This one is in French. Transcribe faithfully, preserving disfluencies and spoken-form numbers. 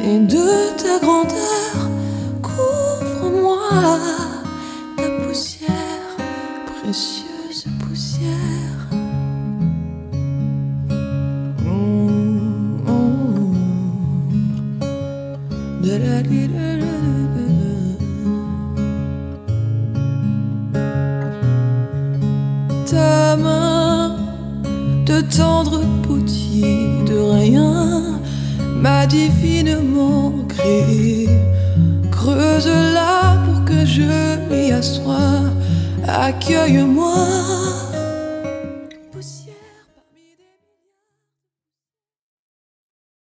et de ta grandeur. Couvre-moi ta poussière, précieuse poussière. Mm, mm, ta main de tendre potier de rien m'a divinement créé. Creuse-la pour que je m'y assoie. Accueille-moi.